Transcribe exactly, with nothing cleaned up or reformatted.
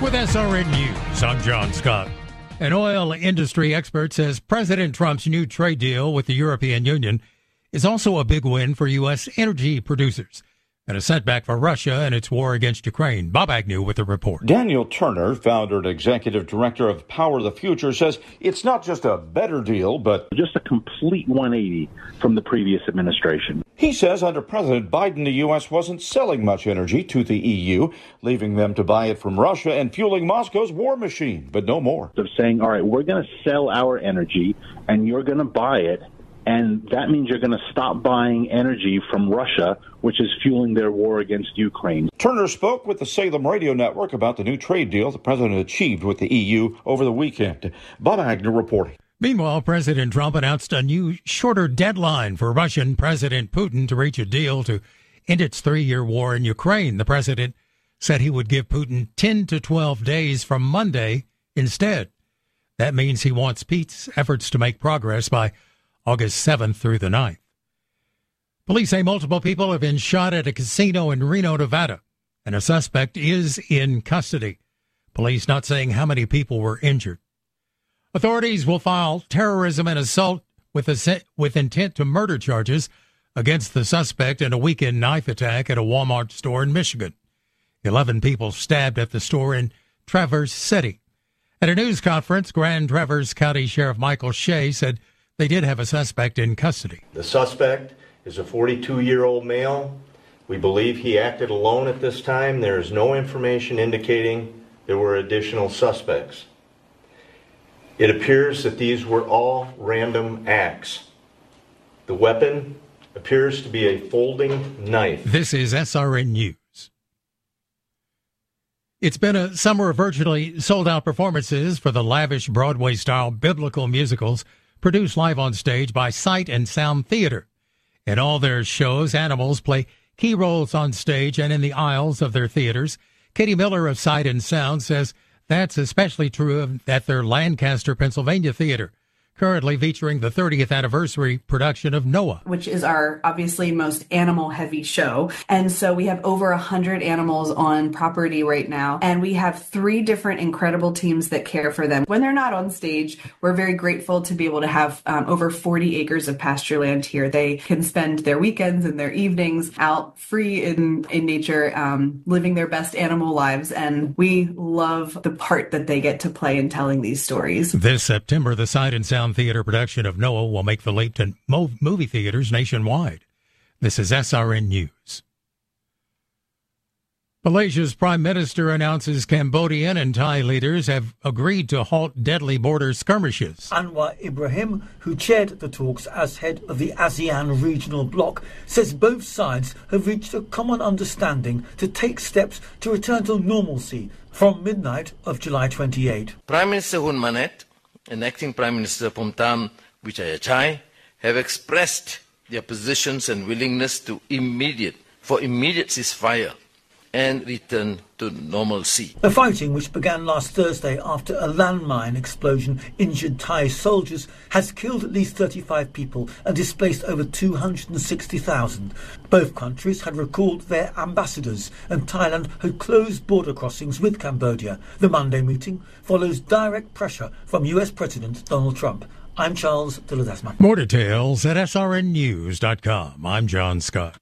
With S R N News, I'm John Scott. An oil industry expert says President Trump's new trade deal with the European Union is also a big win for U S energy producers and a setback for Russia in its war against Ukraine. Bob Agnew with the report. Daniel Turner, founder and executive director of Power the Future, says it's not just a better deal, but just a complete one eighty from the previous administration. He says under President Biden, the U S wasn't selling much energy to the E U, leaving them to buy it from Russia and fueling Moscow's war machine, but no more. Of saying, all right, we're going to sell our energy and you're going to buy it. And that means you're going to stop buying energy from Russia, which is fueling their war against Ukraine. Turner spoke with the Salem Radio Network about the new trade deal the president achieved with the E U over the weekend. Bob Agnew reporting. Meanwhile, President Trump announced a new, shorter deadline for Russian President Putin to reach a deal to end its three-year war in Ukraine. The president said he would give Putin ten to twelve days from Monday instead. That means he wants peace efforts to make progress by August seventh through the ninth. Police say multiple people have been shot at a casino in Reno, Nevada, and a suspect is in custody. Police not saying how many people were injured. Authorities will file terrorism and assault with, a, with intent to murder charges against the suspect in a weekend knife attack at a Walmart store in Michigan. Eleven people stabbed at the store in Traverse City. At a news conference, Grand Traverse County Sheriff Michael Shea said they did have a suspect in custody. The suspect is a forty-two-year-old male. We believe he acted alone at this time. There is no information indicating there were additional suspects. It appears that these were all random acts. The weapon appears to be a folding knife. This is S R N News. It's been a summer of virtually sold-out performances for the lavish Broadway-style biblical musicals produced live on stage by Sight and Sound Theater. In all their shows, animals play key roles on stage and in the aisles of their theaters. Katie Miller of Sight and Sound says that's especially true of, at their Lancaster, Pennsylvania theater, currently featuring the thirtieth anniversary production of Noah, which is our obviously most animal-heavy show. And so we have over one hundred animals on property right now, and we have three different incredible teams that care for them. When they're not on stage, we're very grateful to be able to have um, over forty acres of pasture land here. They can spend their weekends and their evenings out free in, in nature, um, living their best animal lives, and we love the part that they get to play in telling these stories. This September, the Sight and Sound Theater production of Noah will make the leap to mo- movie theaters nationwide. This is S R N News. Malaysia's prime minister announces Cambodian and Thai leaders have agreed to halt deadly border skirmishes. Anwar Ibrahim, who chaired the talks as head of the ASEAN regional bloc, says both sides have reached a common understanding to take steps to return to normalcy from midnight of July twenty-eighth. Prime Minister Hun Manet and Acting Prime Minister Phumtham Wechayachai have expressed their positions and willingness to immediate for immediate ceasefire and return to normalcy. The fighting, which began last Thursday after a landmine explosion injured Thai soldiers, has killed at least thirty-five people and displaced over two hundred sixty thousand. Both countries had recalled their ambassadors, and Thailand had closed border crossings with Cambodia. The Monday meeting follows direct pressure from U S President Donald Trump. I'm Charles de Ledesma. More details at S R N news dot com. I'm John Scott.